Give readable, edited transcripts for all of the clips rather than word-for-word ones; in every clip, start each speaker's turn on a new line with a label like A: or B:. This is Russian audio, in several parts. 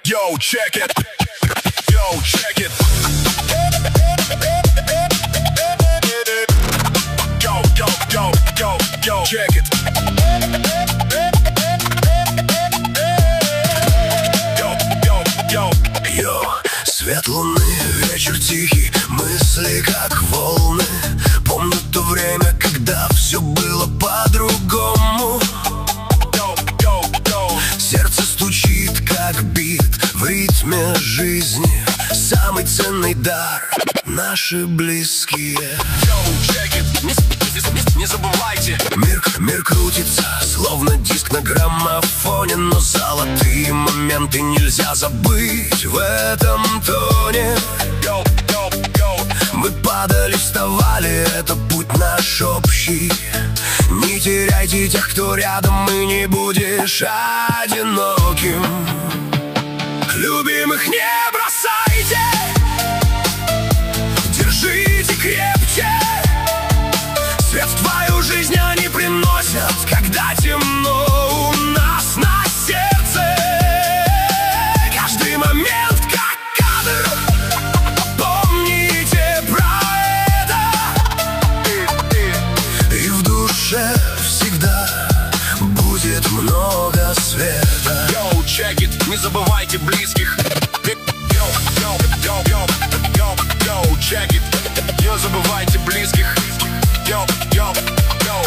A: Yo, check it. Yo, check it. Go, go, go, go, go, check it. Go, go, go. Йо, свет луны, вечер тихий, мысли как волны. Помню то время, когда все было по-другому. Сердце стучит, как бит в ритме жизни. Самый ценный дар — наши близкие. Не забывайте. Мир крутится, словно диск на граммофоне, но золотые моменты нельзя забыть в этом тоне. Мы падали, вставали, это путь наш общий. Не теряйте тех, кто рядом, и не будешь одиноким. Любимых не бросайте, держите крепче. Свет в твою жизнь они приносят, когда темно у нас на сердце. Каждый момент как кадр, помните про это. И в душе всегда будет много света. Yo, check it, не забывайте близких. Yo, yo, yo, yo, yo, yo, check it, не забывайте близких. Yo, yo, yo.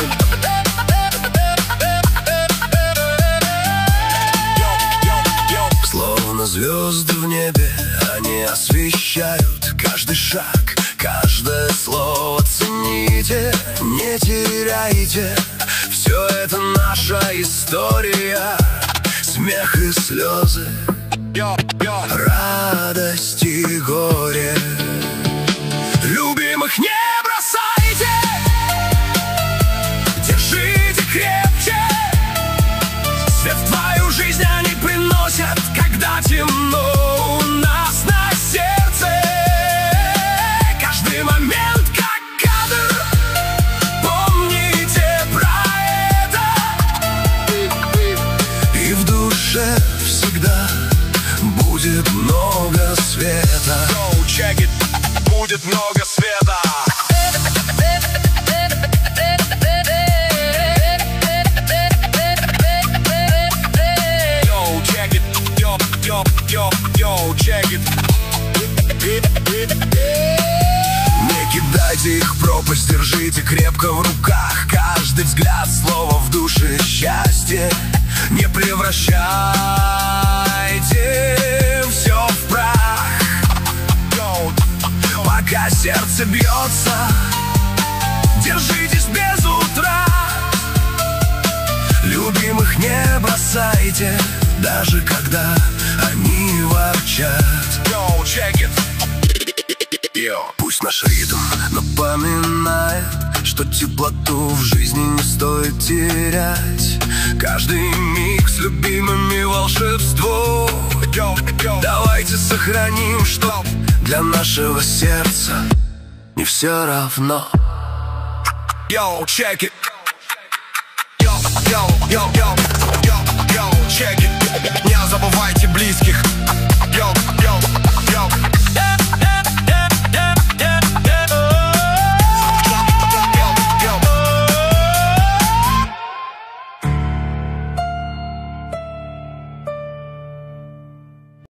A: Словно звезды в небе, они освещают каждый шаг, каждое слово. Цените, не теряйте, все это наша история. Смех и слезы, радость и горе. Любимых не бросайте, держите крепче. Свет в твою жизнь они приносят, когда темно у нас на сердце. Каждый момент как кадр, помните про это. И в душе всегда будет много света. Go, check it, будет много света. Yo, check it. Не кидайте их в пропасть, держите крепко в руках. Каждый взгляд, слово в душе счастье. Не превращайте все в прах. Пока сердце бьется, держитесь без утра. Любимых не бросайте, даже когда они ворчат. Yo, check it. Yo. Пусть наш ритм напоминает, что теплоту в жизни не стоит терять. Каждый миг с любимыми волшебство. Yo, yo. Давайте сохраним, что для нашего сердца не все равно. Yo, check it. Yo, yo, yo, yo, yo, yo, check it.